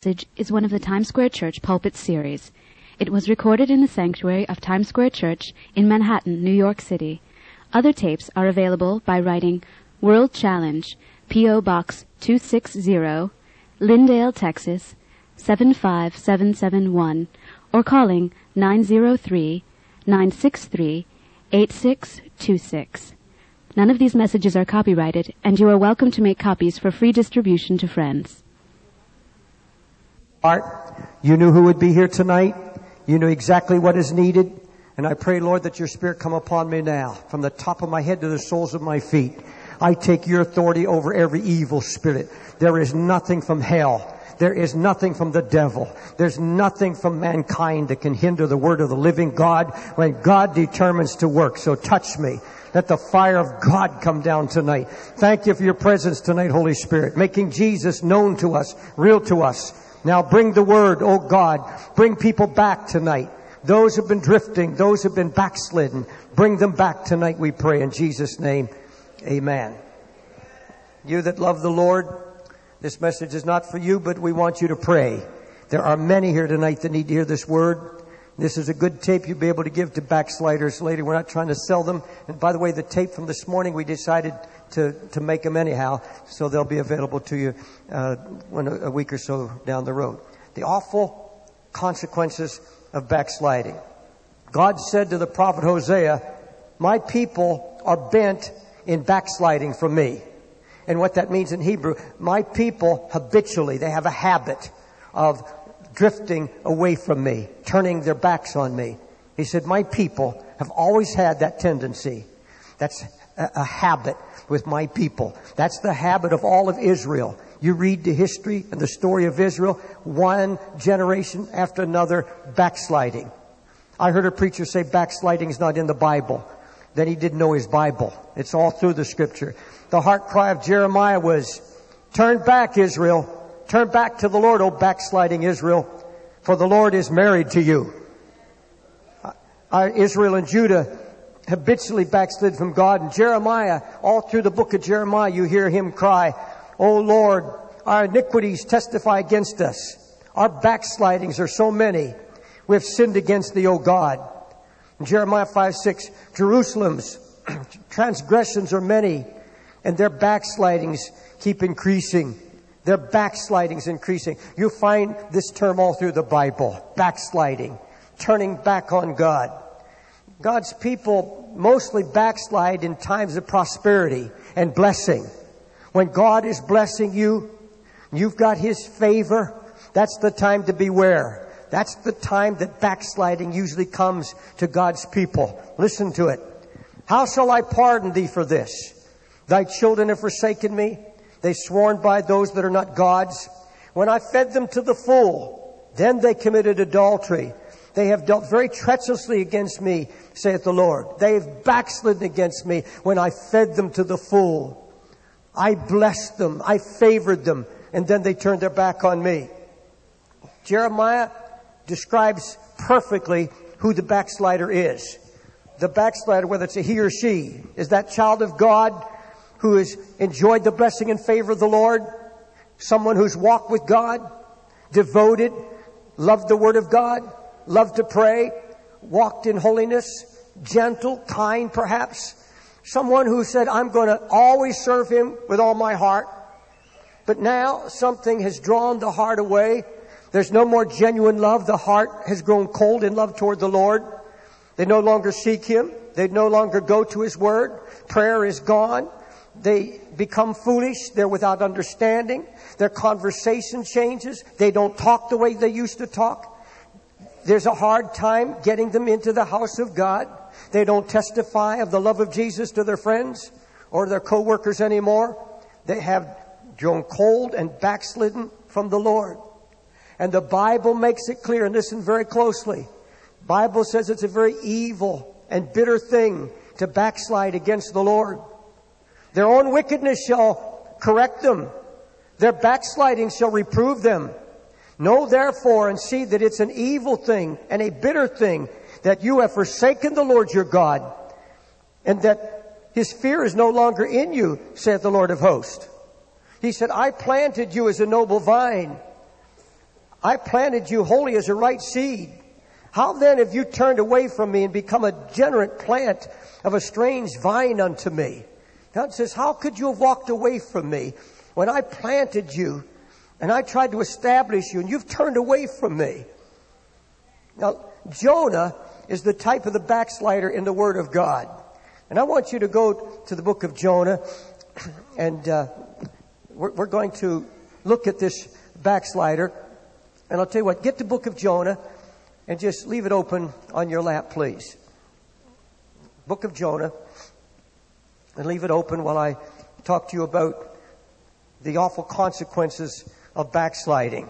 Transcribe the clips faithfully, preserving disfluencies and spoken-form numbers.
message is one of the Times Square Church Pulpit series. It was recorded in the sanctuary of Times Square Church in Manhattan, New York City. Other tapes are available by writing World Challenge, P O. Box two sixty, Lindale, Texas seven five seven seven one, or calling nine zero three, nine six three, eight six two six. None of these messages are copyrighted, and you are welcome to make copies for free distribution to friends. Art, you knew who would be here tonight. You knew exactly what is needed. And I pray, Lord, that your Spirit come upon me now, from the top of my head to the soles of my feet. I take your authority over every evil spirit. There is nothing from hell. There is nothing from the devil. There's nothing from mankind that can hinder the word of the living God when God determines to work. So touch me. Let the fire of God come down tonight. Thank you for your presence tonight, Holy Spirit, making Jesus known to us, real to us. Now bring the word, oh God. Bring people back tonight. Those who have been drifting, those who have been backslidden, bring them back tonight, we pray. In Jesus' name, amen. You that love the Lord, this message is not for you, but we want you to pray. There are many here tonight that need to hear this word. This is a good tape you'll be able to give to backsliders later. We're not trying to sell them. And by the way, the tape from this morning, we decided to, to make them anyhow, so they'll be available to you uh, when a, a week or so down the road. The awful consequences of backsliding. God said to the prophet Hosea, my people are bent in backsliding from me. And what that means in Hebrew, my people habitually, they have a habit of drifting away from me, turning their backs on me. He said, my people have always had that tendency. That's a, a habit with my people. That's the habit of all of Israel. You read the history and the story of Israel, one generation after another backsliding. I heard a preacher say backsliding is not in the Bible. Then he didn't know his Bible. It's all through the scripture. The heart cry of Jeremiah was, turn back, Israel. Turn back to the Lord, O backsliding Israel, for the Lord is married to you. Uh, Israel and Judah habitually backslid from God. And Jeremiah, all through the book of Jeremiah, you hear him cry, O Lord, our iniquities testify against us. Our backslidings are so many. We have sinned against thee, O God. In Jeremiah five six, Jerusalem's transgressions are many, and their backslidings keep increasing. Their backslidings increasing. You find this term all through the Bible. Backsliding. Turning back on God. God's people mostly backslide in times of prosperity and blessing. When God is blessing you, you've got His favor, that's the time to beware. That's the time that backsliding usually comes to God's people. Listen to it. How shall I pardon thee for this? Thy children have forsaken me. They sworn by those that are not God's. When I fed them to the full, then they committed adultery. They have dealt very treacherously against me, saith the Lord. They have backslidden against me when I fed them to the full. I blessed them. I favored them. And then they turned their back on me. Jeremiah describes perfectly who the backslider is. The backslider, whether it's a he or she, is that child of God who has enjoyed the blessing and favor of the Lord, someone who's walked with God, devoted, loved the Word of God, loved to pray, walked in holiness, gentle, kind perhaps, someone who said, I'm going to always serve Him with all my heart. But now something has drawn the heart away. There's no more genuine love. The heart has grown cold in love toward the Lord. They no longer seek Him. They no longer go to His Word. Prayer is gone. They become foolish. They're without understanding. Their conversation changes. They don't talk the way they used to talk. There's a hard time getting them into the house of God. They don't testify of the love of Jesus to their friends or their co-workers anymore. They have grown cold and backslidden from the Lord. And the Bible makes it clear, and listen very closely. The Bible says it's a very evil and bitter thing to backslide against the Lord. Their own wickedness shall correct them. Their backsliding shall reprove them. Know therefore and see that it's an evil thing and a bitter thing that you have forsaken the Lord your God, and that His fear is no longer in you, saith the Lord of hosts. He said, I planted you as a noble vine. I planted you wholly as a right seed. How then have you turned away from me and become a degenerate plant of a strange vine unto me? God says, how could you have walked away from me when I planted you and I tried to establish you and you've turned away from me? Now, Jonah is the type of the backslider in the Word of God. And I want you to go to the book of Jonah, and uh, we're, we're going to look at this backslider. And I'll tell you what, get the book of Jonah and just leave it open on your lap, please. Book of Jonah. And leave it open while I talk to you about the awful consequences of backsliding.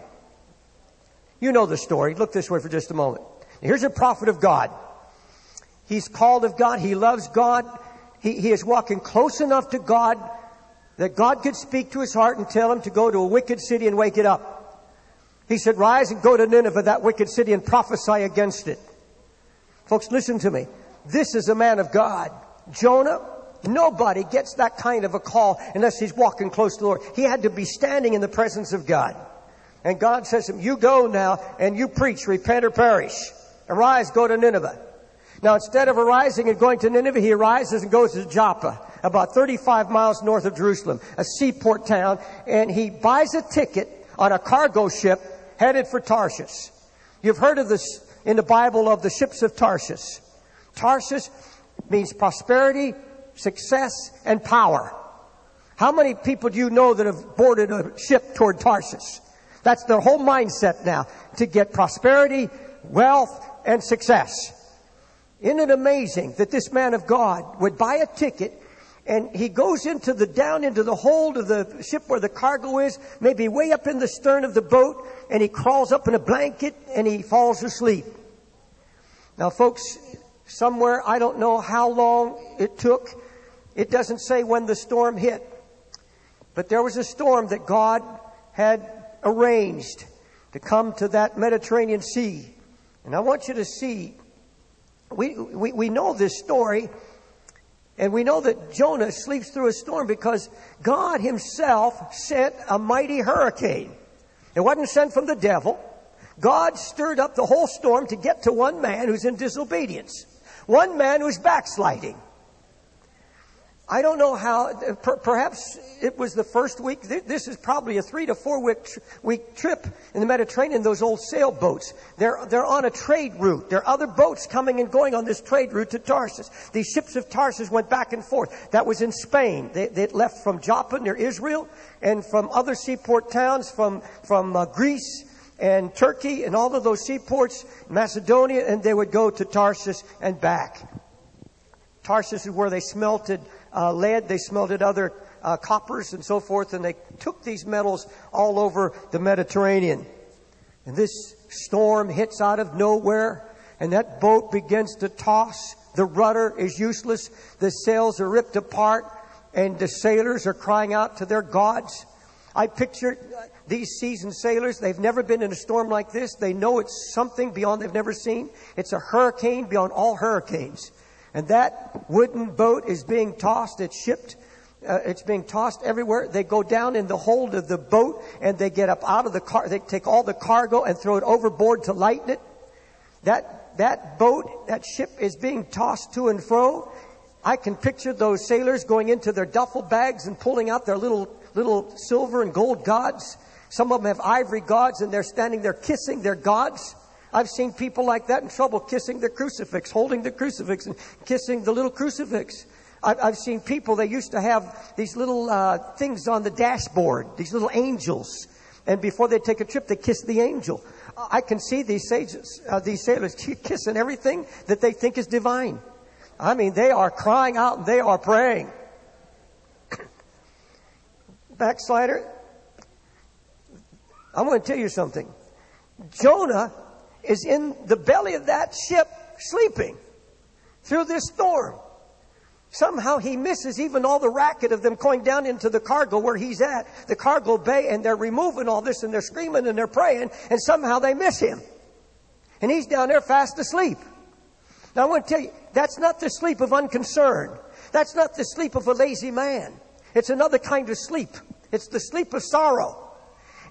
You know the story. Look this way for just a moment. Here's a prophet of God. He's called of God. He loves God. He, he is walking close enough to God that God could speak to his heart and tell him to go to a wicked city and wake it up. He said, rise and go to Nineveh, that wicked city, and prophesy against it. Folks, listen to me. This is a man of God. Jonah, nobody gets that kind of a call unless he's walking close to the Lord. He had to be standing in the presence of God. And God says to him, you go now and you preach, repent or perish. Arise, go to Nineveh. Now, instead of arising and going to Nineveh, he arises and goes to Joppa, about thirty-five miles north of Jerusalem, a seaport town, and he buys a ticket on a cargo ship headed for Tarshish. You've heard of this in the Bible of the ships of Tarshish. Tarshish means prosperity, success, and power. How many people do you know that have boarded a ship toward Tarshish? That's their whole mindset now, to get prosperity, wealth, and success. Isn't it amazing that this man of God would buy a ticket and he goes into the down into the hold of the ship where the cargo is, maybe way up in the stern of the boat, and he crawls up in a blanket and he falls asleep. Now, folks, somewhere, I don't know how long it took. It doesn't say when the storm hit. But there was a storm that God had arranged to come to that Mediterranean Sea. And I want you to see, we, we, we know this story, and we know that Jonah sleeps through a storm because God himself sent a mighty hurricane. It wasn't sent from the devil. God stirred up the whole storm to get to one man who's in disobedience. One man who's backsliding. I don't know how, per, perhaps it was the first week. This is probably a three to four week, week trip in the Mediterranean, those old sailboats. They're, they're on a trade route. There are other boats coming and going on this trade route to Tarshish. These ships of Tarshish went back and forth. That was in Spain. They, they left from Joppa near Israel and from other seaport towns, from, from uh, Greece and Turkey and all of those seaports, Macedonia, and they would go to Tarshish and back. Tarshish is where they smelted uh, lead, they smelted other uh, coppers and so forth, and they took these metals all over the Mediterranean. And this storm hits out of nowhere, and that boat begins to toss. The rudder is useless. The sails are ripped apart, and the sailors are crying out to their gods. I picture these seasoned sailors. They've never been in a storm like this. They know it's something beyond they've never seen. It's a hurricane beyond all hurricanes. And that wooden boat is being tossed. It's shipped. Uh, it's being tossed everywhere. They go down in the hold of the boat and they get up out of the car. They take all the cargo and throw it overboard to lighten it. That, that boat, that ship is being tossed to and fro. I can picture those sailors going into their duffel bags and pulling out their little, little silver and gold gods. Some of them have ivory gods and they're standing there kissing their gods. I've seen people like that in trouble kissing the crucifix, holding the crucifix and kissing the little crucifix. I've, I've seen people, they used to have these little uh, things on the dashboard, these little angels. And before they take a trip, they kiss the angel. I can see these sages, uh, these sailors kissing everything that they think is divine. I mean, they are crying out and they are praying. Backslider, I'm going to tell you something. Jonah is in the belly of that ship sleeping through this storm. Somehow he misses even all the racket of them going down into the cargo where he's at, the cargo bay, and they're removing all this and they're screaming and they're praying, and somehow they miss him. And he's down there fast asleep. Now I want to tell you, that's not the sleep of unconcern. That's not the sleep of a lazy man. It's another kind of sleep. It's the sleep of sorrow.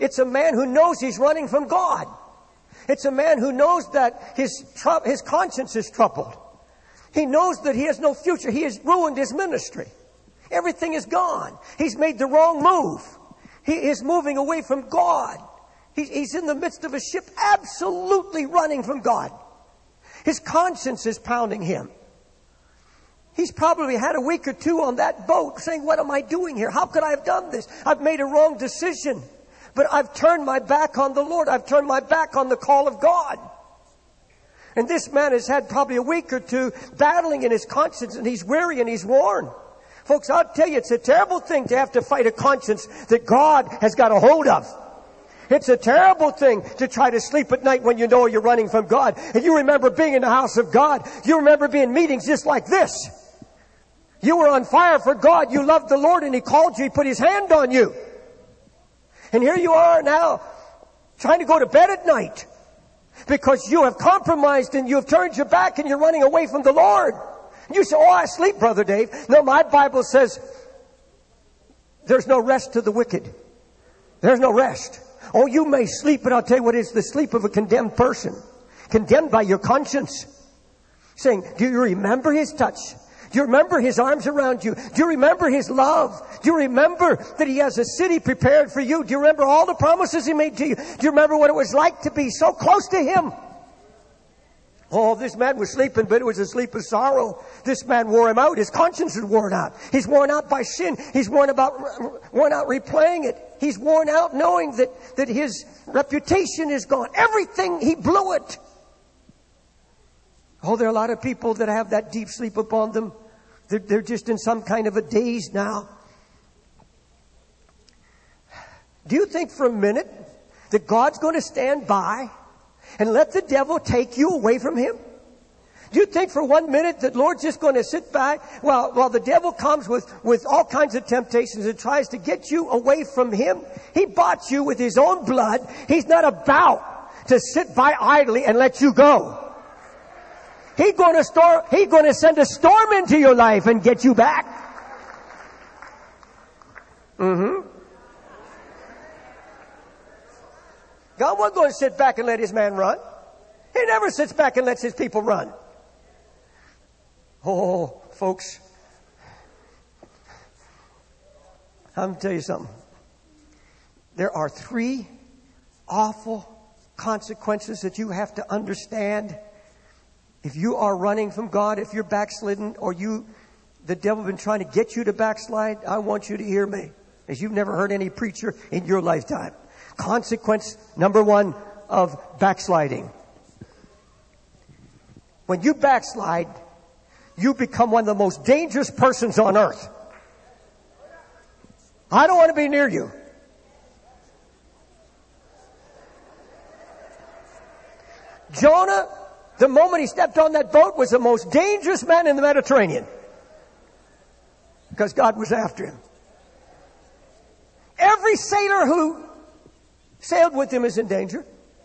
It's a man who knows he's running from God. It's a man who knows that his tr- his conscience is troubled. He knows that he has no future. He has ruined his ministry. Everything is gone. He's made the wrong move. He is moving away from God. He's, he's in the midst of a ship absolutely running from God. His conscience is pounding him. He's probably had a week or two on that boat saying, what am I doing here? How could I have done this? I've made a wrong decision. But I've turned my back on the Lord. I've turned my back on the call of God. And this man has had probably a week or two battling in his conscience, and he's weary and he's worn. Folks, I'll tell you, it's a terrible thing to have to fight a conscience that God has got a hold of. It's a terrible thing to try to sleep at night when you know you're running from God. And you remember being in the house of God. You remember being in meetings just like this. You were on fire for God. You loved the Lord and He called you. He put His hand on you. And here you are now trying to go to bed at night because you have compromised and you have turned your back and you're running away from the Lord. And you say, oh, I sleep, Brother Dave. No, my Bible says there's no rest to the wicked. There's no rest. Oh, you may sleep, but I'll tell you what is the sleep of a condemned person. Condemned by your conscience. Saying, do you remember His touch? Do you remember His arms around you? Do you remember His love? Do you remember that He has a city prepared for you? Do you remember all the promises He made to you? Do you remember what it was like to be so close to Him? Oh, this man was sleeping, but it was a sleep of sorrow. This man wore him out. His conscience is worn out. He's worn out by sin. He's worn about, worn out replaying it. He's worn out knowing that, that his reputation is gone. Everything, he blew it. Oh, there are a lot of people that have that deep sleep upon them. They're, they're just in some kind of a daze now. Do you think for a minute that God's going to stand by and let the devil take you away from Him? Do you think for one minute that Lord's just going to sit back while, while the devil comes with, with all kinds of temptations and tries to get you away from Him? He bought you with His own blood. He's not about to sit by idly and let you go. He's going to store, He's going to send a storm into your life and get you back. Mm-hmm. God wasn't going to sit back and let His man run. He never sits back and lets His people run. Oh, folks, I'm going to tell you something. There are three awful consequences that you have to understand. If you are running from God, if you're backslidden, or you, the devil been trying to get you to backslide, I want you to hear me, as you've never heard any preacher in your lifetime. Consequence number one of backsliding. When you backslide, you become one of the most dangerous persons on earth. I don't want to be near you. Jonah, the moment he stepped on that boat, was the most dangerous man in the Mediterranean. Because God was after him. Every sailor who sailed with him is in danger.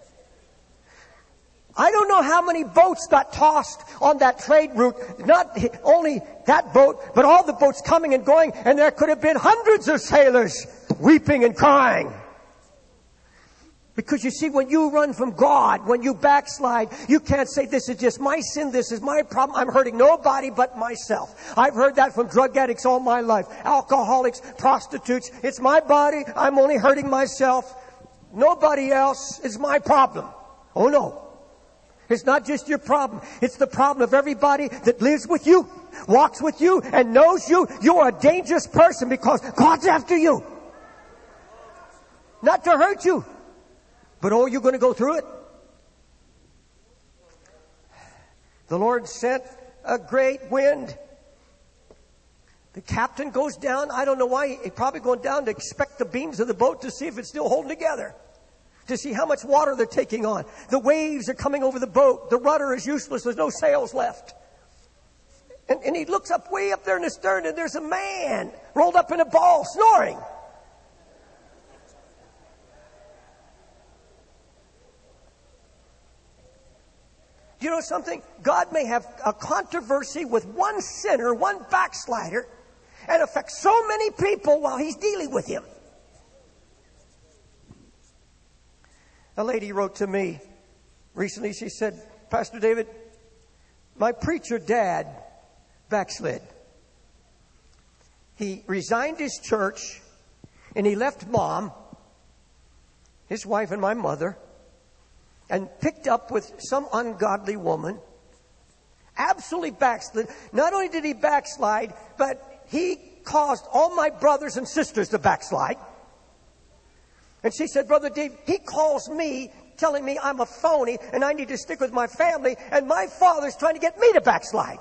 I don't know how many boats got tossed on that trade route. Not only that boat, but all the boats coming and going. And there could have been hundreds of sailors weeping and crying. Because you see, when you run from God, when you backslide, you can't say, this is just my sin, this is my problem, I'm hurting nobody but myself. I've heard that from drug addicts all my life, alcoholics, prostitutes. It's my body, I'm only hurting myself. Nobody else is my problem. Oh no. It's not just your problem. It's the problem of everybody that lives with you, walks with you, and knows you. You're a dangerous person because God's after you. Not to hurt you. But oh, you're going to go through it. The Lord sent a great wind. The captain goes down. I don't know why. He's probably going down to inspect the beams of the boat to see if it's still holding together. To see how much water they're taking on. The waves are coming over the boat. The rudder is useless. There's no sails left. And, and he looks up way up there in the stern, and there's a man rolled up in a ball snoring. You know something? God may have a controversy with one sinner, one backslider, and affect so many people while He's dealing with him. A lady wrote to me recently. She said, Pastor David, my preacher dad backslid. He resigned his church and he left mom, his wife and my mother, and picked up with some ungodly woman. Absolutely backslid. Not only did he backslide, but he caused all my brothers and sisters to backslide. And she said, Brother Dave, he calls me telling me I'm a phony and I need to stick with my family, and my father's trying to get me to backslide.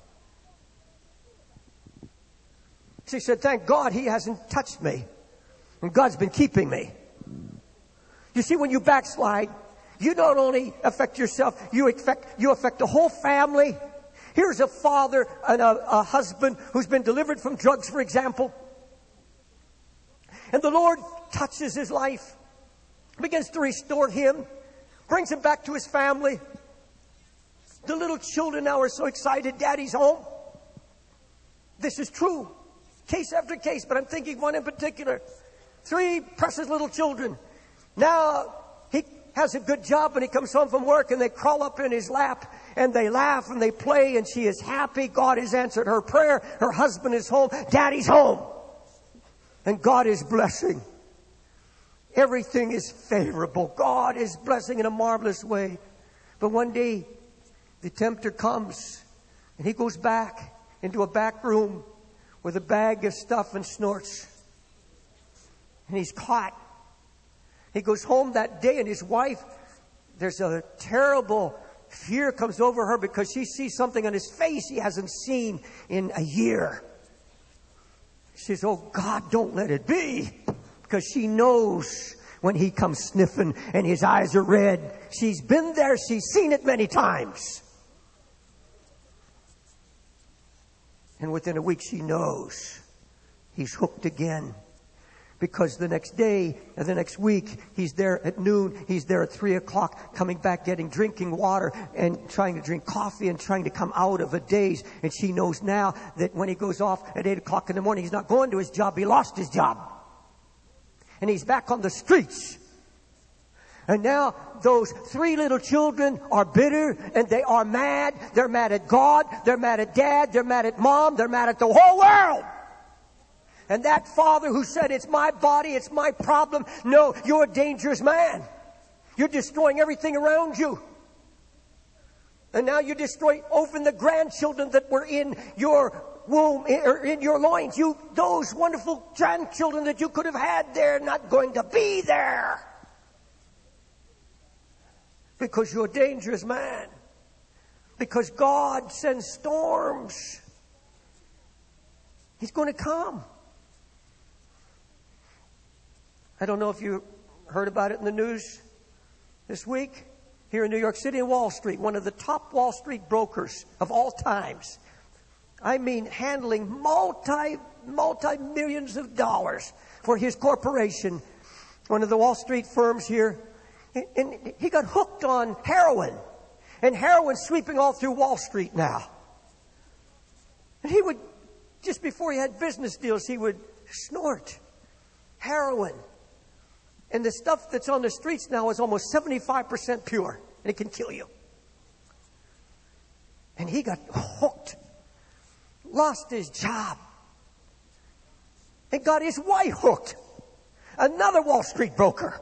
She said, thank God he hasn't touched me, and God's been keeping me. You see, when you backslide, you not only affect yourself, you affect, you affect the whole family. Here's a father and a, a husband who's been delivered from drugs, for example. And the Lord touches his life, begins to restore him, brings him back to his family. The little children now are so excited, Daddy's home. This is true. Case after case, but I'm thinking one in particular. Three precious little children. Now he has a good job and he comes home from work and they crawl up in his lap and they laugh and they play and she is happy. God has answered her prayer. Her husband is home. Daddy's home. And God is blessing. Everything is favorable. God is blessing in a marvelous way. But one day, the tempter comes and he goes back into a back room with a bag of stuff and snorts. And he's caught. He goes home that day and his wife, there's a terrible fear comes over her because she sees something on his face he hasn't seen in a year. She says, oh God, don't let it be. Because she knows when he comes sniffing and his eyes are red. She's been there. She's seen it many times. And within a week she knows he's hooked again. Because the next day and the next week, he's there at noon, he's there at three o'clock, coming back, getting, drinking water and trying to drink coffee and trying to come out of a daze. And she knows now that when he goes off at eight o'clock in the morning, he's not going to his job, he lost his job. And he's back on the streets. And now those three little children are bitter and they are mad. They're mad at God, they're mad at Dad, they're mad at Mom, they're mad at the whole world. And that father who said, it's my body, it's my problem. No, you're a dangerous man. You're destroying everything around you. And now you destroy even the grandchildren that were in your womb, or in your loins. You, those wonderful grandchildren that you could have had, they're not going to be there. Because you're a dangerous man. Because God sends storms. He's going to come. I don't know if you heard about it in the news this week. Here in New York City and Wall Street, one of the top Wall Street brokers of all times. I mean, handling multi, multi-millions of dollars for his corporation. One of the Wall Street firms here. And he got hooked on heroin. And heroin's sweeping all through Wall Street now. And he would, just before he had business deals, he would snort heroin. And the stuff that's on the streets now is almost seventy-five percent pure. And it can kill you. And he got hooked. Lost his job. And got his wife hooked. Another Wall Street broker.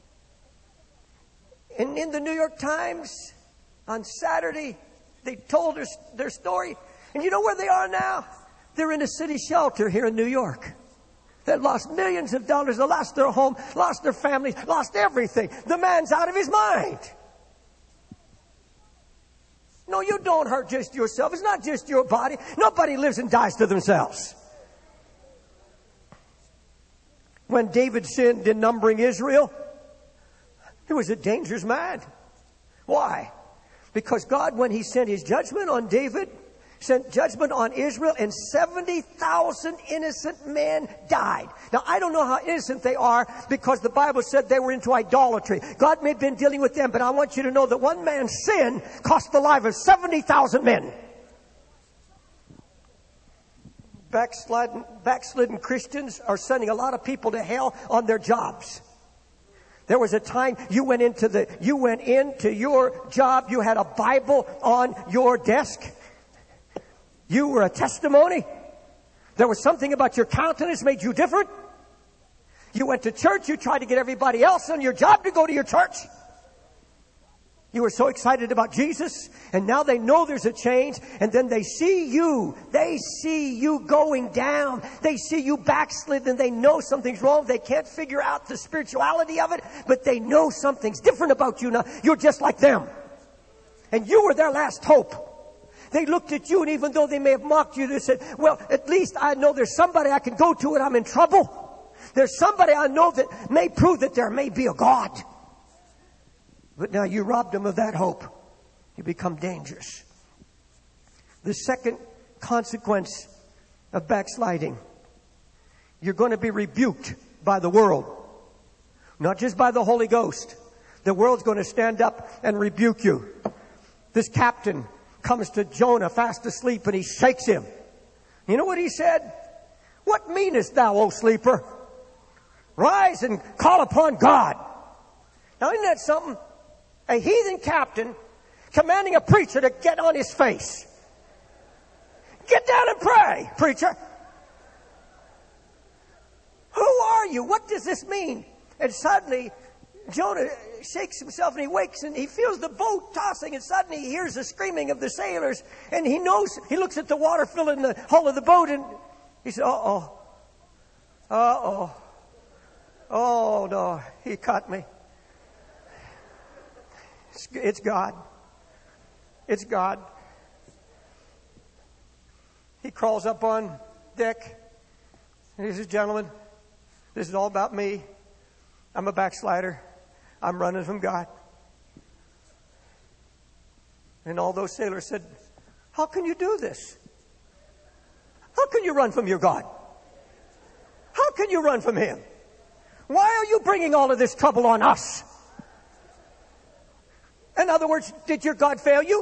And in the New York Times on Saturday, they told their, their story. And you know where they are now? They're in a city shelter here in New York. They lost millions of dollars. They lost their home, lost their family, lost everything. The man's out of his mind. No, you don't hurt just yourself. It's not just your body. Nobody lives and dies to themselves. When David sinned in numbering Israel, he was a dangerous man. Why? Because God, when he sent his judgment on David, sent judgment on Israel, and seventy thousand innocent men died. Now, I don't know how innocent they are because the Bible said they were into idolatry. God may have been dealing with them, but I want you to know that one man's sin cost the life of seventy thousand men. Backslidden, backslidden Christians are sending a lot of people to hell on their jobs. There was a time you went into the, you went into your job, you had a Bible on your desk. You were a testimony. There was something about your countenance made you different. You went to church, you tried to get everybody else on your job to go to your church. You were so excited about Jesus, and now they know there's a change, and then they see you. They see you going down. They see you backslidden, and they know something's wrong. They can't figure out the spirituality of it, but they know something's different about you now. You're just like them. And you were their last hope. They looked at you, and even though they may have mocked you, they said, well, at least I know there's somebody I can go to when I'm in trouble. There's somebody I know that may prove that there may be a God. But now you robbed them of that hope. You become dangerous. The second consequence of backsliding, you're going to be rebuked by the world. Not just by the Holy Ghost. The world's going to stand up and rebuke you. This captain comes to Jonah fast asleep, and he shakes him. You know what he said? What meanest thou, O sleeper? Rise and call upon God. Now isn't that something? A heathen captain commanding a preacher to get on his face. Get down and pray, preacher. Who are you? What does this mean? And suddenly, Jonah shakes himself and he wakes and he feels the boat tossing, and suddenly he hears the screaming of the sailors, and he knows, he looks at the water filling the hull of the boat, and he said, uh-oh, uh-oh, oh no, he caught me. It's God. It's God. He crawls up on deck and he says, gentlemen, this is all about me. I'm a backslider. I'm running from God. And all those sailors said, how can you do this? How can you run from your God? How can you run from Him? Why are you bringing all of this trouble on us? In other words, did your God fail you?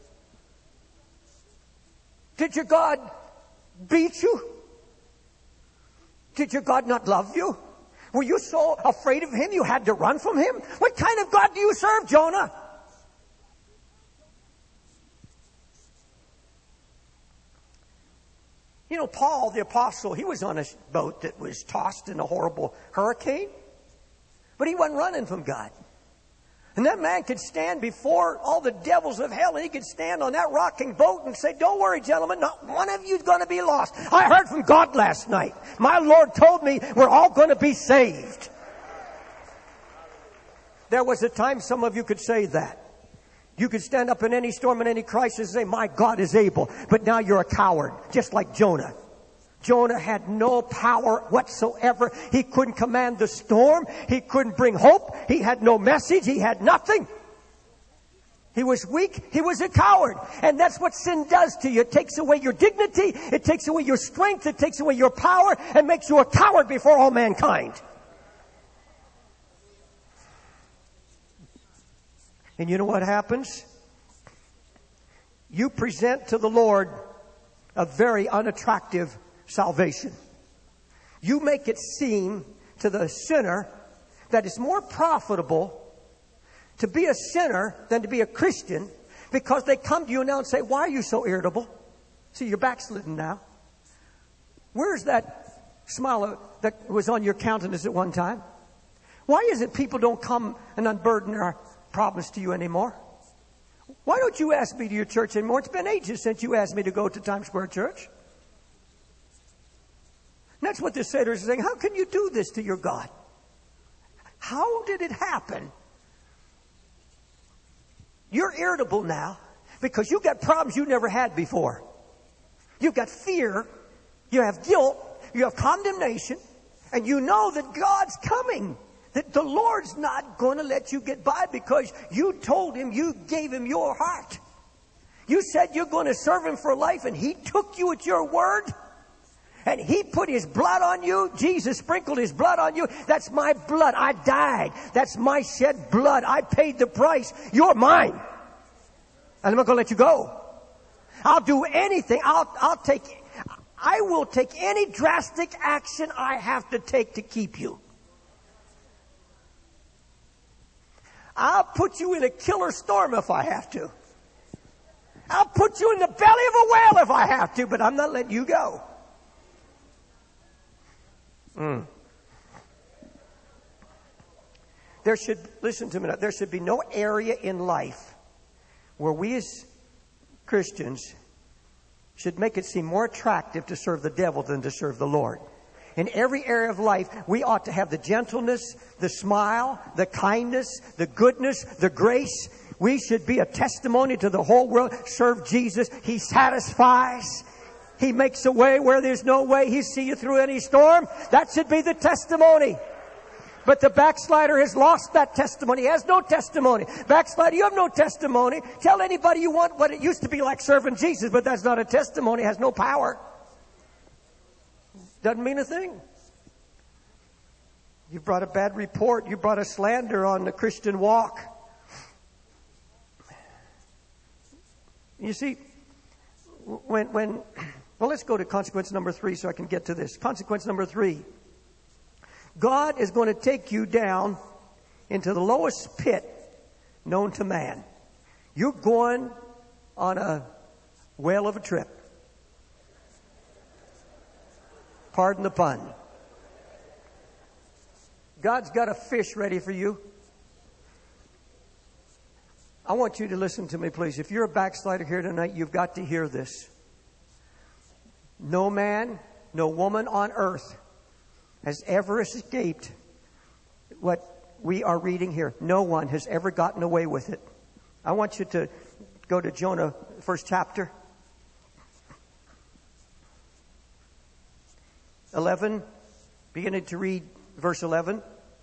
Did your God beat you? Did your God not love you? Were you so afraid of Him you had to run from Him? What kind of God do you serve, Jonah? You know, Paul the apostle, he was on a boat that was tossed in a horrible hurricane, but he wasn't running from God. And that man could stand before all the devils of hell, and he could stand on that rocking boat and say, don't worry, gentlemen, not one of you is going to be lost. I heard from God last night. My Lord told me we're all going to be saved. There was a time some of you could say that. You could stand up in any storm and any crisis and say, my God is able. But now you're a coward, just like Jonah. Jonah had no power whatsoever. He couldn't command the storm. He couldn't bring hope. He had no message. He had nothing. He was weak. He was a coward. And that's what sin does to you. It takes away your dignity. It takes away your strength. It takes away your power and makes you a coward before all mankind. And you know what happens? You present to the Lord a very unattractive salvation. You make it seem to the sinner that it's more profitable to be a sinner than to be a Christian, because they come to you now and say, why are you so irritable? See, you're backslidden now. Where's that smile that was on your countenance at one time? Why is it people don't come and unburden their problems to you anymore? Why don't you ask me to your church anymore? It's been ages since you asked me to go to Times Square Church. And that's what the sailors are saying. How can you do this to your God? How did it happen? You're irritable now because you've got problems you never had before. You've got fear. You have guilt. You have condemnation. And you know that God's coming. That the Lord's not going to let you get by because you told Him, you gave Him your heart. You said you're going to serve Him for life, and He took you at your word. And He put His blood on you. Jesus sprinkled His blood on you. That's my blood. I died. That's my shed blood. I paid the price. You're mine. And I'm not going to let you go. I'll do anything. I'll, I'll take, I will take any drastic action I have to take to keep you. I'll put you in a killer storm if I have to. I'll put you in the belly of a whale if I have to, but I'm not letting you go. Mm. There should, listen to me now, there should be no area in life where we as Christians should make it seem more attractive to serve the devil than to serve the Lord. In every area of life, we ought to have the gentleness, the smile, the kindness, the goodness, the grace. We should be a testimony to the whole world. Serve Jesus. He satisfies. He makes a way where there's no way. He sees you through any storm. That should be the testimony. But the backslider has lost that testimony. He has no testimony. Backslider, you have no testimony. Tell anybody you want what it used to be like serving Jesus, but that's not a testimony. It has no power. Doesn't mean a thing. You brought a bad report. You brought a slander on the Christian walk. You see, when, when, well, let's go to consequence number three so I can get to this. Consequence number three. God is going to take you down into the lowest pit known to man. You're going on a whale of a trip. Pardon the pun. God's got a fish ready for you. I want you to listen to me, please. If you're a backslider here tonight, you've got to hear this. No man, no woman on earth has ever escaped what we are reading here. No one has ever gotten away with it. I want you to go to Jonah, first chapter. eleven, beginning to read verse eleven.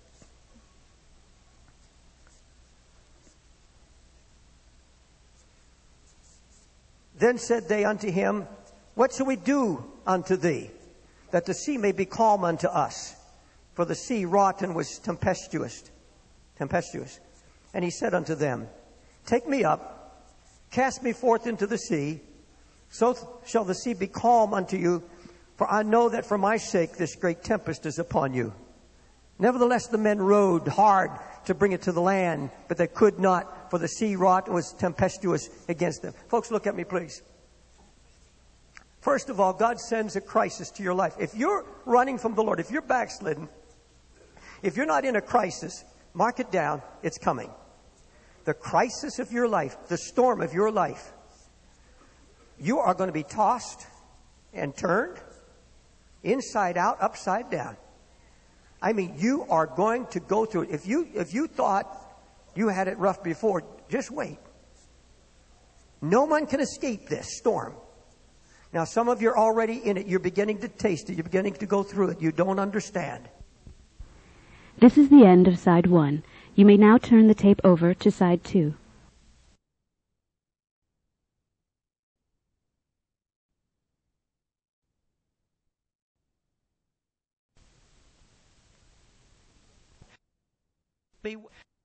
Then said they unto him, what shall we do unto thee, that the sea may be calm unto us? For the sea wrought and was tempestuous. Tempestuous. And he said unto them, take me up, cast me forth into the sea, so th- shall the sea be calm unto you, for I know that for my sake this great tempest is upon you. Nevertheless the men rowed hard to bring it to the land, but they could not, for the sea wrought and was tempestuous against them. Folks, look at me, please. First of all, God sends a crisis to your life. If you're running from the Lord, if you're backslidden, if you're not in a crisis, mark it down, it's coming. The crisis of your life, the storm of your life, you are going to be tossed and turned inside out, upside down. I mean, you are going to go through it. If you, if you thought you had it rough before, just wait. No one can escape this storm. Now, some of you are already in it. You're beginning to taste it. You're beginning to go through it. You don't understand. This is the end of side one. You may now turn the tape over to side two. Be,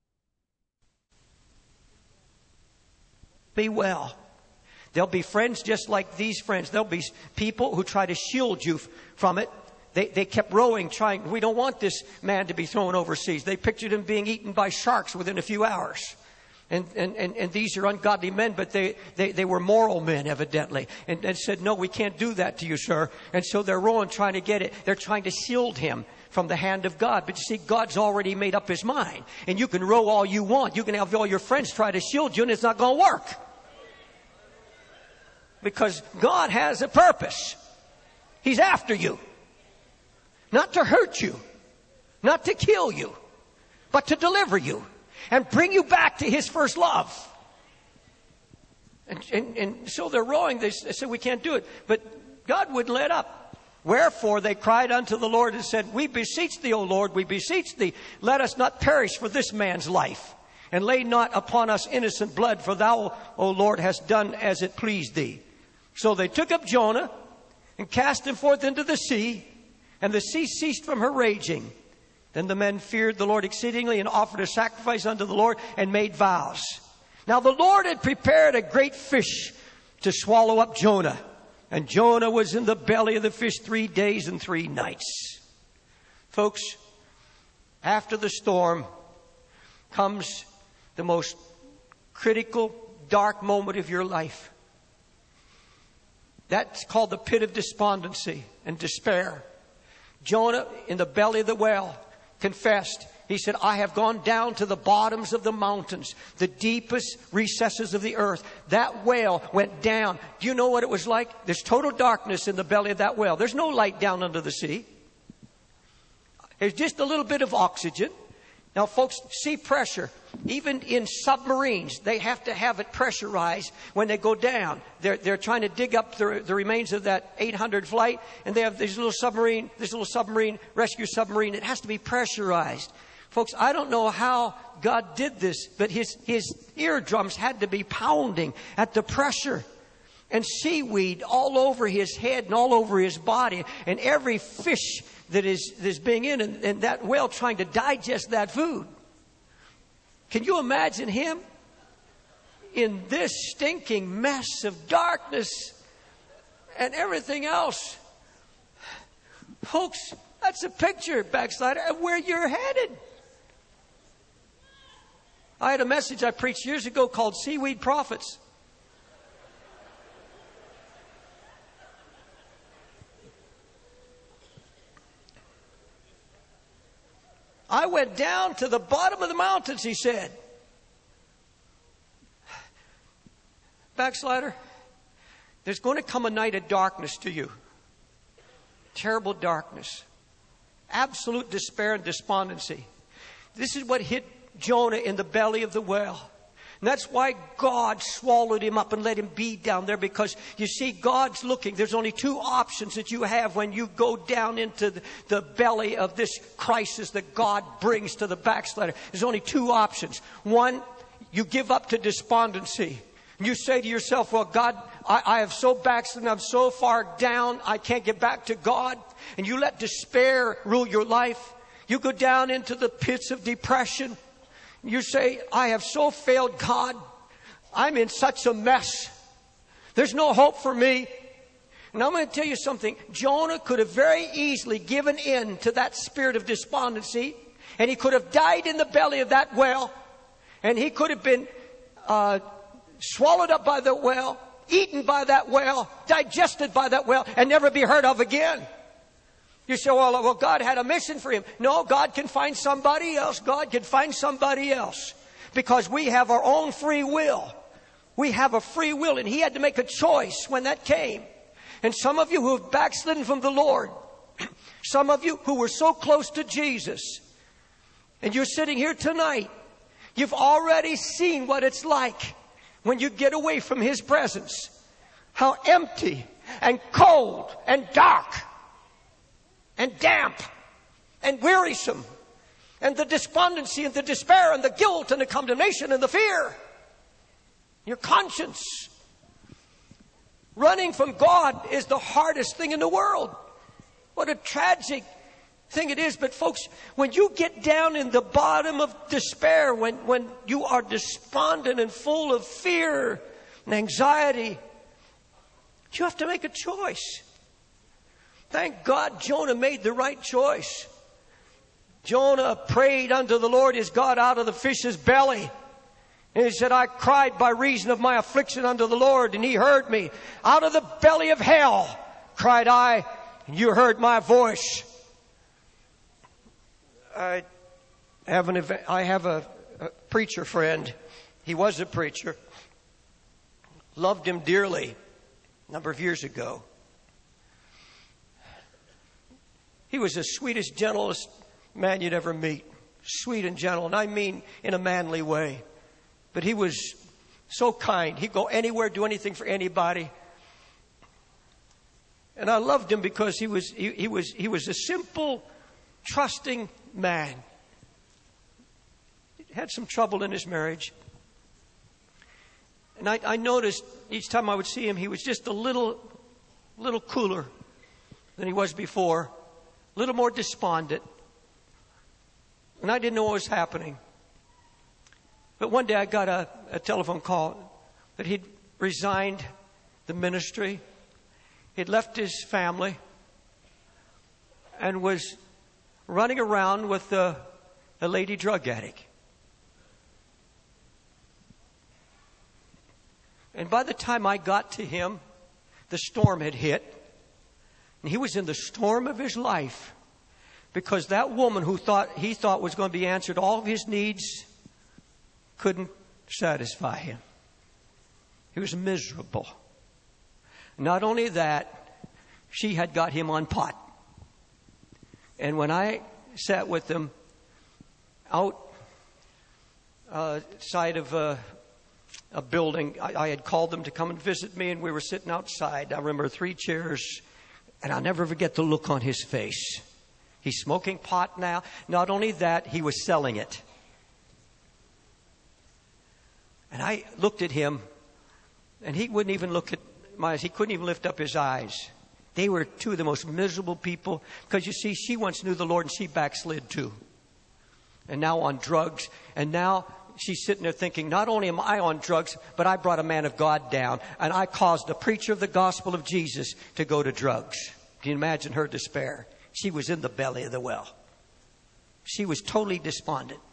be well. There'll be friends just like these friends. There'll be people who try to shield you from it. They, they kept rowing, trying. We don't want this man to be thrown overseas. They pictured him being eaten by sharks within a few hours. And, and, and, and these are ungodly men, but they, they, they were moral men, evidently. And, and said, no, we can't do that to you, sir. And so they're rowing, trying to get it. They're trying to shield him from the hand of God. But you see, God's already made up his mind. And you can row all you want. You can have all your friends try to shield you, and it's not going to work. Because God has a purpose. He's after you. Not to hurt you. Not to kill you. But to deliver you. And bring you back to his first love. And, and, and so they're rowing. They said, we can't do it. But God wouldn't let up. Wherefore they cried unto the Lord and said, we beseech thee, O Lord, we beseech thee, let us not perish for this man's life. And lay not upon us innocent blood, for thou, O Lord, hast done as it pleased thee. So they took up Jonah and cast him forth into the sea, and the sea ceased from her raging. Then the men feared the Lord exceedingly and offered a sacrifice unto the Lord and made vows. Now the Lord had prepared a great fish to swallow up Jonah. And Jonah was in the belly of the fish three days and three nights. Folks, after the storm comes the most critical, dark moment of your life. That's called the pit of despondency and despair. Jonah, in the belly of the whale, confessed. He said, I have gone down to the bottoms of the mountains, the deepest recesses of the earth. That whale went down. Do you know what it was like? There's total darkness in the belly of that whale. There's no light down under the sea. There's just a little bit of oxygen. Now, folks, sea pressure, even in submarines, they have to have it pressurized when they go down. They're, they're trying to dig up the, the remains of that eight hundred flight, and they have this little submarine, this little submarine, rescue submarine. It has to be pressurized. Folks, I don't know how God did this, but his, his eardrums had to be pounding at the pressure. And seaweed all over his head and all over his body, and every fish that is, that is being in, and, and that whale trying to digest that food. Can you imagine him in this stinking mess of darkness and everything else? Folks, that's a picture, backslider, of where you're headed. I had a message I preached years ago called Seaweed Prophets. I went down to the bottom of the mountains, he said. Backslider, there's going to come a night of darkness to you. Terrible darkness. Absolute despair and despondency. This is what hit Jonah in the belly of the whale. And that's why God swallowed him up and let him be down there. Because, you see, God's looking. There's only two options that you have when you go down into the, the belly of this crisis that God brings to the backslider. There's only two options. One, you give up to despondency. You say to yourself, well, God, I, I have so backslidden. I'm so far down. I can't get back to God. And you let despair rule your life. You go down into the pits of depression. You say, I have so failed God. I'm in such a mess. There's no hope for me. And I'm going to tell you something. Jonah could have very easily given in to that spirit of despondency. And he could have died in the belly of that whale. And he could have been uh, swallowed up by the whale, eaten by that whale, digested by that whale, and never be heard of again. You say, well, well, God had a mission for him. No, God can find somebody else. God can find somebody else. Because we have our own free will. We have a free will, and he had to make a choice when that came. And some of you who have backslidden from the Lord, some of you who were so close to Jesus, and you're sitting here tonight, you've already seen what it's like when you get away from his presence. How empty and cold and dark and damp and wearisome, and the despondency and the despair and the guilt and the condemnation and the fear. Your conscience. Running from God is the hardest thing in the world. What a tragic thing it is. But folks, when you get down in the bottom of despair, when, when you are despondent and full of fear and anxiety, you have to make a choice. Thank God Jonah made the right choice. Jonah prayed unto the Lord his God out of the fish's belly. And he said, I cried by reason of my affliction unto the Lord, and he heard me. Out of the belly of hell cried I, and you heard my voice. I have, an, I have a, a preacher friend. He was a preacher. Loved him dearly a number of years ago. He was the sweetest, gentlest man you'd ever meet. Sweet and gentle, and I mean in a manly way. But he was so kind. He'd go anywhere, do anything for anybody. And I loved him because he was he, he was he was a simple, trusting man. He had some trouble in his marriage. And I, I noticed each time I would see him, he was just a little little cooler than he was before. A little more despondent. And I didn't know what was happening. But one day I got a, a telephone call that he'd resigned the ministry. He'd left his family and was running around with a, a lady drug addict. And by the time I got to him, the storm had hit. And he was in the storm of his life. Because that woman who thought he thought was going to be answered all of his needs couldn't satisfy him. He was miserable. Not only that, she had got him on pot. And when I sat with them outside uh, of a, a building, I, I had called them to come and visit me, and we were sitting outside. I remember three chairs, and I'll never forget the look on his face. He's smoking pot now. Not only that, he was selling it. And I looked at him, and he wouldn't even look at my eyes. He couldn't even lift up his eyes. They were two of the most miserable people. Because you see, she once knew the Lord, and she backslid too. And now on drugs. And now she's sitting there thinking, not only am I on drugs, but I brought a man of God down. And I caused a preacher of the gospel of Jesus to go to drugs. Can you imagine her despair? She was in the belly of the well. She was totally despondent.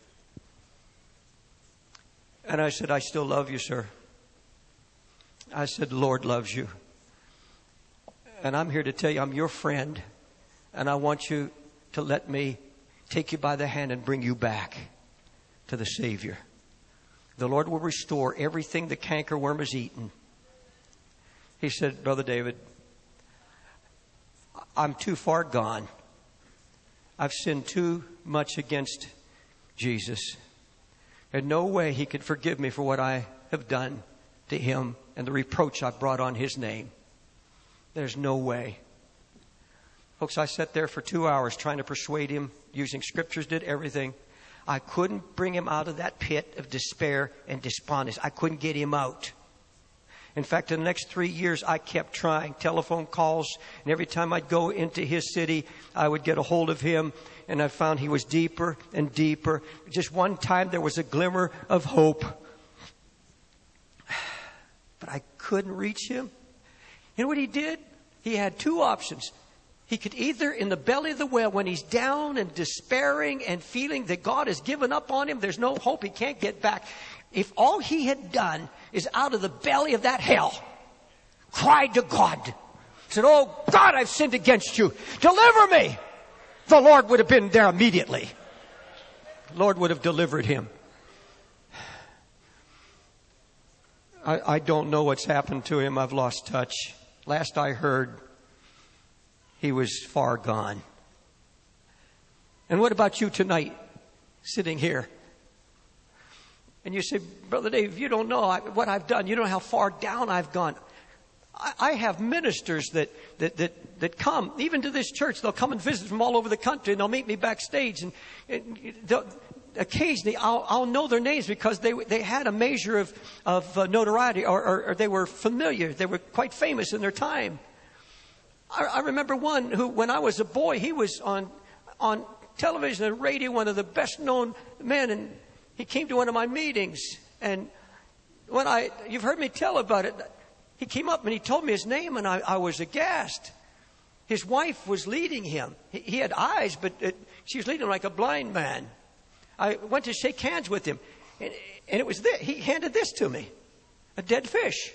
And I said, I still love you, sir. I said, the Lord loves you. And I'm here to tell you I'm your friend. And I want you to let me take you by the hand and bring you back to the Savior. The Lord will restore everything the cankerworm has eaten. He said, Brother David, I'm too far gone. I've sinned too much against Jesus. In no way he could forgive me for what I have done to him and the reproach I've brought on his name. There's no way. Folks, I sat there for two hours trying to persuade him, using scriptures, did everything. I couldn't bring him out of that pit of despair and despondency. I couldn't get him out. In fact, in the next three years, I kept trying telephone calls. And every time I'd go into his city, I would get a hold of him. And I found he was deeper and deeper. Just one time, there was a glimmer of hope. But I couldn't reach him. You know what he did? He had two options. He could either, in the belly of the well, when he's down and despairing and feeling that God has given up on him, there's no hope, he can't get back. If all he had done is out of the belly of that hell, cried to God, said, oh God, I've sinned against you. Deliver me. The Lord would have been there immediately. The Lord would have delivered him. I, I don't know what's happened to him. I've lost touch. Last I heard, he was far gone. And what about you tonight, sitting here? And you say, Brother Dave, you don't know what I've done. You don't know how far down I've gone. I, I have ministers that, that, that, that come, even to this church. They'll come and visit from all over the country, and they'll meet me backstage. And, and occasionally, I'll, I'll know their names because they they had a measure of, of uh, notoriety, or, or, or they were familiar. They were quite famous in their time. I, I remember one who, when I was a boy, he was on on television and radio, one of the best known men, and he came to one of my meetings. And when I, you've heard me tell about it, he came up and he told me his name, and I, I was aghast. His wife was leading him. He, he had eyes, but it, she was leading him like a blind man. I went to shake hands with him, and, and it was this. He handed this to me, a dead fish.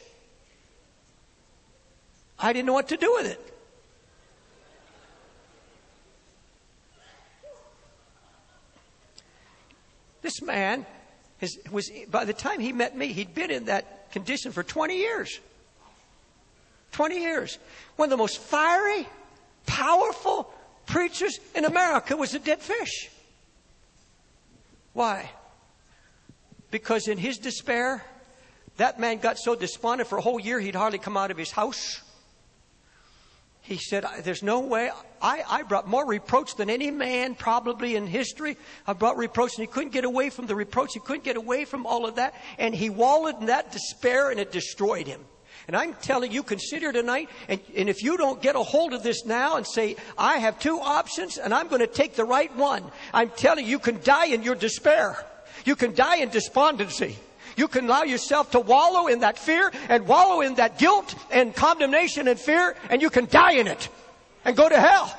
I didn't know what to do with it. This man has, was, by the time he met me, he'd been in that condition for twenty years. twenty years. One of the most fiery, powerful preachers in America was a dead fish. Why? Because in his despair, that man got so despondent for a whole year he'd hardly come out of his house. He said, there's no way. I, I brought more reproach than any man probably in history. I brought reproach, and he couldn't get away from the reproach. He couldn't get away from all of that. And he wallowed in that despair, and it destroyed him. And I'm telling you, consider tonight, and, and if you don't get a hold of this now and say, I have two options, and I'm going to take the right one, I'm telling you, you can die in your despair. You can die in despondency. You can allow yourself to wallow in that fear and wallow in that guilt and condemnation and fear, and you can die in it and go to hell.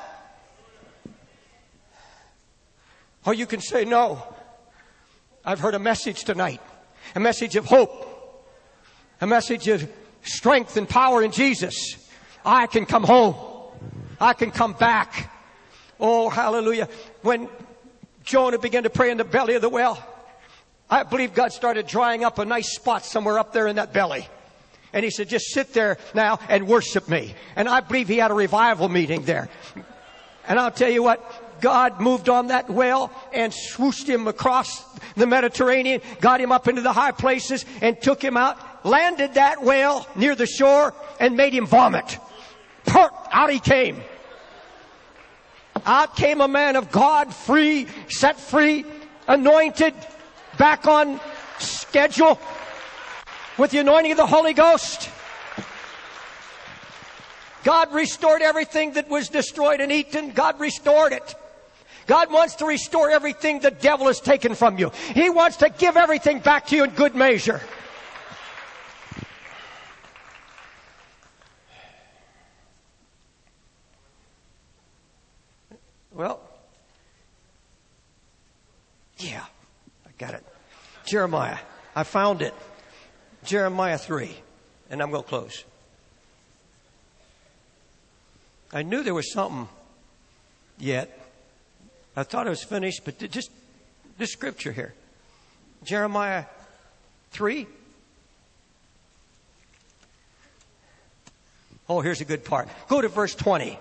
Or you can say, no, I've heard a message tonight, a message of hope. A message of strength and power in Jesus. I can come home. I can come back. Oh, hallelujah. When Jonah began to pray in the belly of the well, I believe God started drying up a nice spot somewhere up there in that belly. And he said, just sit there now and worship me. And I believe he had a revival meeting there. And I'll tell you what, God moved on that well and swooshed him across the Mediterranean, got him up into the high places and took him out, landed that whale near the shore and made him vomit. Out he came. Out came a man of God, free, set free, anointed, back on schedule with the anointing of the Holy Ghost. God restored everything that was destroyed and eaten. God restored it. God wants to restore everything the devil has taken from you. He wants to give everything back to you in good measure. Well, yeah, I got it. Jeremiah. I found it. Jeremiah three. And I'm going to close. I knew there was something yet. I thought it was finished, but just this scripture here. Jeremiah three. Oh, here's a good part. Go to verse twenty.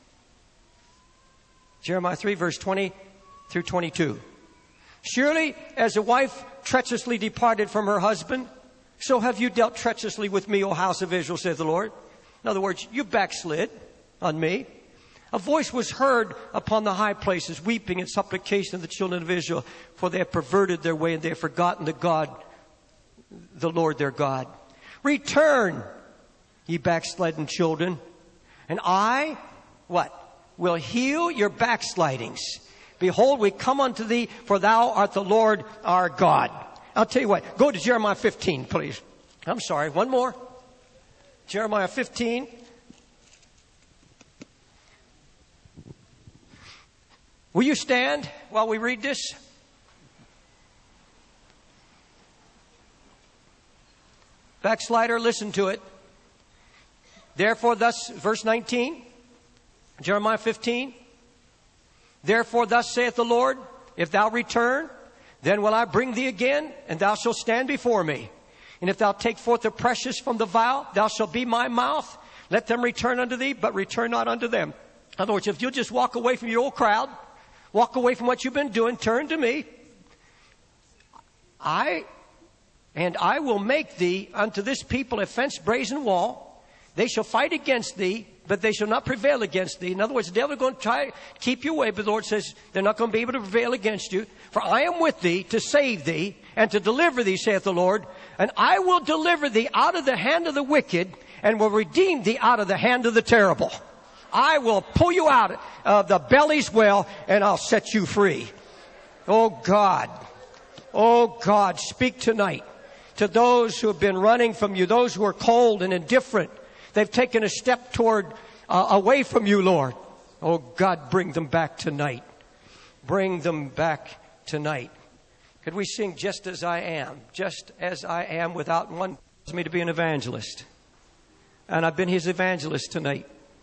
Jeremiah three, verse twenty through twenty-two. Surely, as a wife treacherously departed from her husband, so have you dealt treacherously with me, O house of Israel, saith the Lord. In other words, you backslid on me. A voice was heard upon the high places, weeping and supplication of the children of Israel, for they have perverted their way and they have forgotten the God, the Lord their God. Return, ye backslidden children, and I, what? Will heal your backslidings. Behold, we come unto thee, for thou art the Lord our God. I'll tell you what, go to Jeremiah fifteen, please. I'm sorry, one more. Jeremiah fifteen. Will you stand while we read this? Backslider, listen to it. Therefore, thus, verse nineteen, Jeremiah fifteen. Therefore, thus saith the Lord, if thou return, then will I bring thee again, and thou shalt stand before me. And if thou take forth the precious from the vial, thou shalt be my mouth. Let them return unto thee, but return not unto them. In other words, if you'll just walk away from your old crowd, walk away from what you've been doing, turn to me, I, and I will make thee unto this people a fenced brazen wall. They shall fight against thee, but they shall not prevail against thee. In other words, the devil is going to try to keep you away, but the Lord says they're not going to be able to prevail against you. For I am with thee to save thee and to deliver thee, saith the Lord. And I will deliver thee out of the hand of the wicked and will redeem thee out of the hand of the terrible. I will pull you out of the belly's well and I'll set you free. Oh God. Oh God, speak tonight to those who have been running from you, those who are cold and indifferent. They've taken a step toward, uh, away from you, Lord. Oh God, bring them back tonight. Bring them back tonight. Could we sing Just As I Am? Just as I am without one. Wants me to be an evangelist. And I've been his evangelist tonight.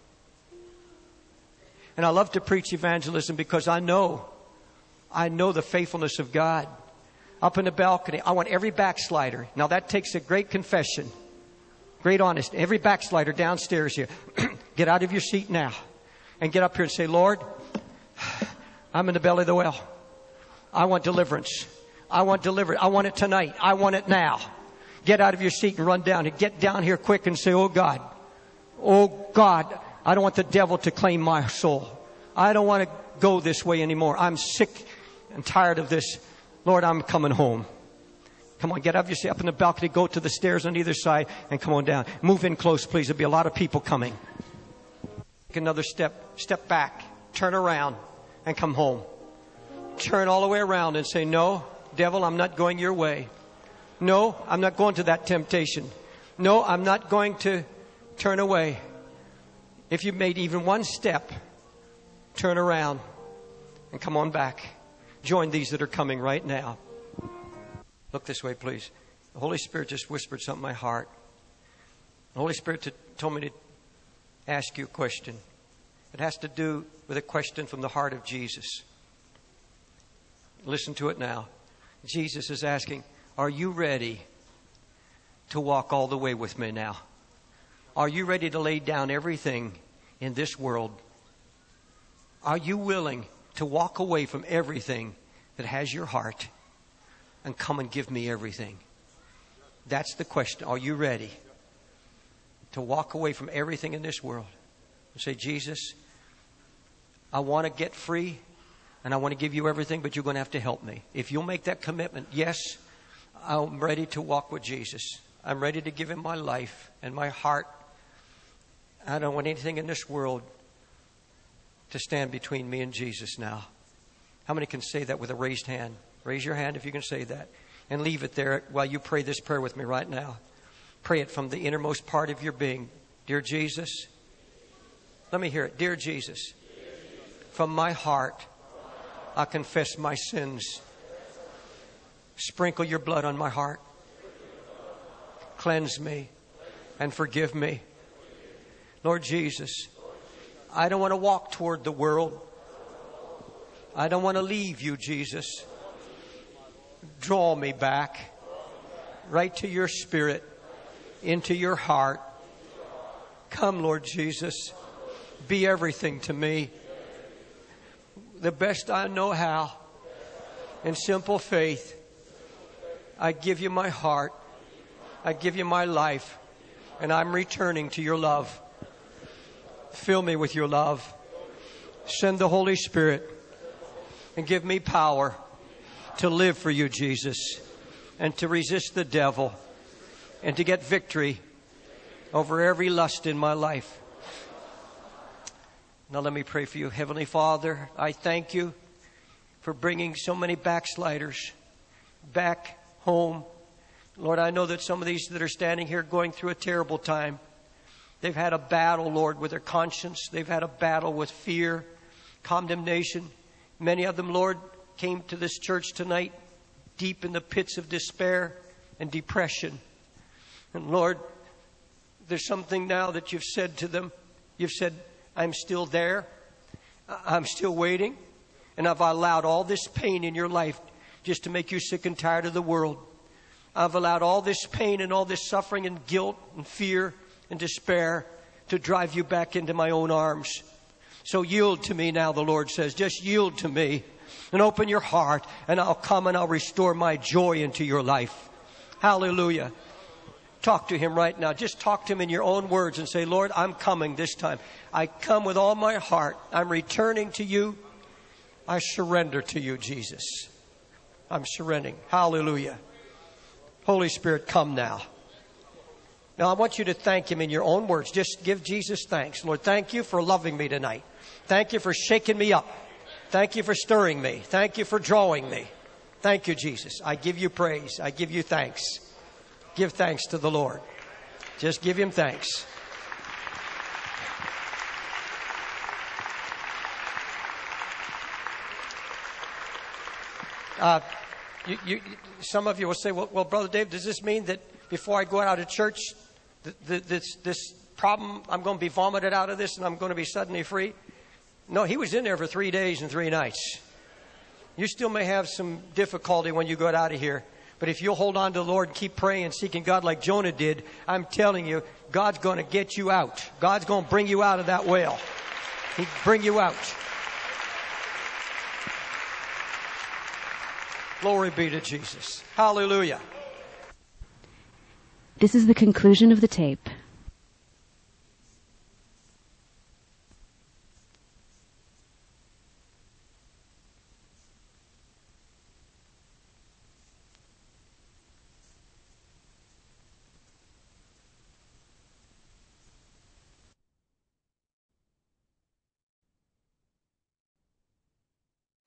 And I love to preach evangelism because I know, I know the faithfulness of God. Up in the balcony, I want every backslider. Now that takes a great confession. Great honesty. Every backslider downstairs here, get out of your seat now and get up here and say, Lord, I'm in the belly of the well. I want deliverance. I want deliverance. I want it tonight. I want it now. Get out of your seat and run down and get down here quick and say, oh God, oh God, I don't want the devil to claim my soul. I don't want to go this way anymore. I'm sick and tired of this. Lord, I'm coming home. Come on, get up your seat, up in the balcony, go to the stairs on either side, and come on down. Move in close, please. There'll be a lot of people coming. Take another step, step back, turn around, and come home. Turn all the way around and say, no, devil, I'm not going your way. No, I'm not going to that temptation. No, I'm not going to turn away. If you've made even one step, turn around and come on back. Join these that are coming right now. Look this way, please. The Holy Spirit just whispered something in my heart. The Holy Spirit t- told me to ask you a question. It has to do with a question from the heart of Jesus. Listen to it now. Jesus is asking, are you ready to walk all the way with me now? Are you ready to lay down everything in this world? Are you willing to walk away from everything that has your heart and come and give me everything? That's the question. Are you ready to walk away from everything in this world and say, Jesus, I want to get free and I want to give you everything, but you're going to have to help me. If you'll make that commitment, yes, I'm ready to walk with Jesus. I'm ready to give him my life and my heart. I don't want anything in this world to stand between me and Jesus now. How many can say that with a raised hand? Raise your hand if you can say that. And leave it there while you pray this prayer with me right now. Pray it from the innermost part of your being. Dear Jesus, let me hear it. Dear Jesus, from my heart, I confess my sins. Sprinkle your blood on my heart. Cleanse me and forgive me. Lord Jesus, I don't want to walk toward the world. I don't want to leave you, Jesus. Draw me back right to your spirit, into your heart. Come, Lord Jesus. Be everything to me. The best I know how. In simple faith, I give you my heart. I give you my life. And I'm returning to your love. Fill me with your love. Send the Holy Spirit and give me power to live for you, Jesus, and to resist the devil and to get victory over every lust in my life. Now let me pray for you. Heavenly Father, I thank you for bringing so many backsliders back home. Lord, I know that some of these that are standing here going through a terrible time. They've had a battle, Lord, with their conscience. They've had a battle with fear, condemnation. Many of them, Lord, came to this church tonight deep in the pits of despair and depression. And Lord, there's something now that you've said to them. You've said, I'm still there. I'm still waiting. And I've allowed all this pain in your life just to make you sick and tired of the world. I've allowed all this pain and all this suffering and guilt and fear and despair to drive you back into my own arms. So yield to me now, the Lord says. Just yield to me and open your heart, and I'll come and I'll restore my joy into your life. Hallelujah. Talk to him right now. Just talk to him in your own words and say, Lord, I'm coming this time. I come with all my heart. I'm returning to you. I surrender to you, Jesus. I'm surrendering. Hallelujah. Holy Spirit, come now. Now, I want you to thank him in your own words. Just give Jesus thanks. Lord, thank you for loving me tonight. Thank you for shaking me up. Thank you for stirring me. Thank you for drawing me. Thank you, Jesus. I give you praise. I give you thanks. Give thanks to the Lord. Just give him thanks. Uh, you, you, some of you will say, well, well, Brother Dave, does this mean that before I go out of church, th- th- this, this problem, I'm going to be vomited out of this and I'm going to be suddenly free? No, he was in there for three days and three nights. You still may have some difficulty when you get out of here. But if you'll hold on to the Lord and keep praying and seeking God like Jonah did, I'm telling you, God's going to get you out. God's going to bring you out of that whale. He'll bring you out. Glory be to Jesus. Hallelujah. This is the conclusion of the tape.